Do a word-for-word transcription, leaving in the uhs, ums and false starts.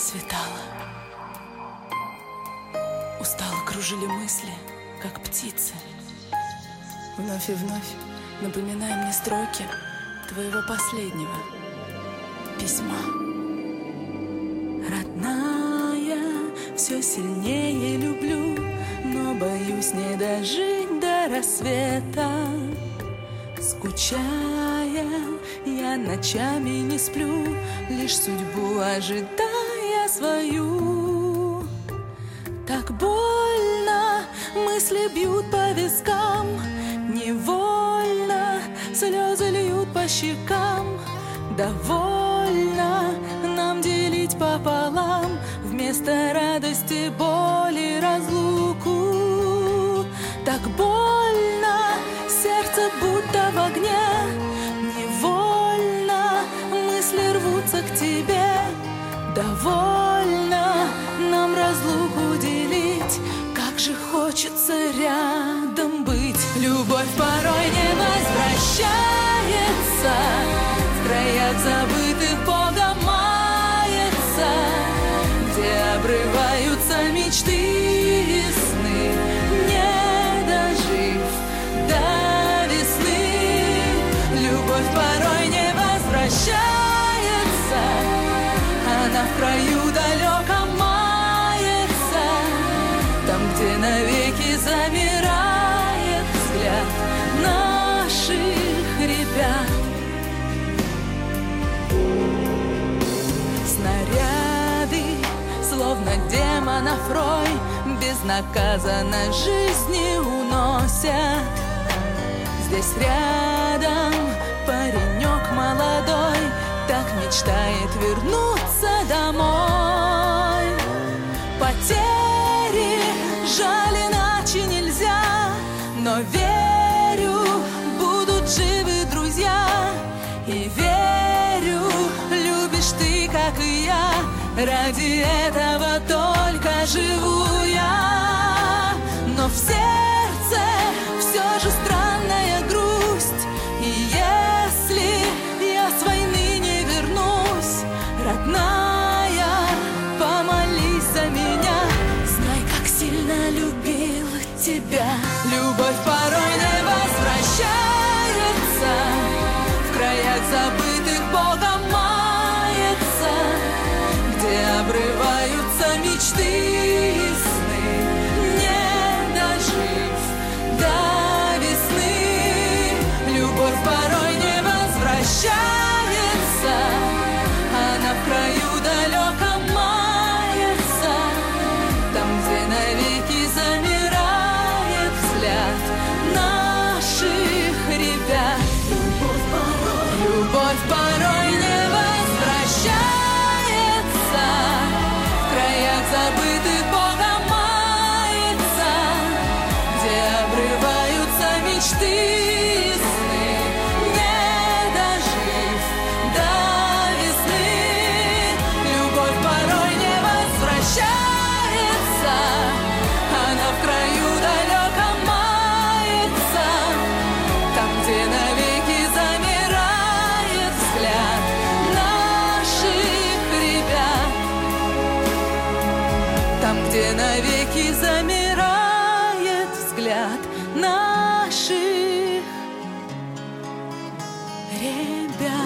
Светало. Устало кружили мысли, как птицы. Вновь и вновь напоминай мне строки твоего последнего письма. Родная, все сильнее люблю, но боюсь не дожить до рассвета. Скучая, я ночами не сплю, лишь судьбу ожидая свою. Так больно, мысли бьют по вискам, невольно слезы льют по щекам. Довольно нам делить пополам, вместо радости боль и разлуку. Так больно, сердце будто в огне, невольно мысли рвутся к тебе. Довольно нам разлуку делить, как же хочется рядом быть. Любовь порой не возвращается, в краях забытых Богом мается, где обрываются мечты и сны, не дожив до весны. Любовь порой не возвращается, она в краю далеком мается, там, где навеки замирает взгляд наших ребят. Снаряды, словно демонов рой, безнаказанно жизни уносят. Здесь рядом паренек молодой, так мечтает вернуться домой. Потери, жаль, иначе нельзя, но верю, будут живы друзья. И верю, любишь ты, как и я, ради этого только живу я. Но в сердце все же странная грусть, и если я с войны не вернусь, родная, помолись за меня, знай, как сильно любил тебя. Любовь порой не возвращается, в краях забытых Богом мается, где обрываются мечты и сны, не дожив до весны. Любовь порой не возвращается, она в краю далеком мается, там, где навеки замирает взгляд наших ребят. Любовь порой, любовь порой не возвращается, в краях забытых Богом мается, где обрываются мечты и сны, не дожив до весны. Любовь порой не возвращается, она в краю далеком мается, там, где навеки замирает взгляд наших ребят, там, где навеки замирает взгляд наших ребят.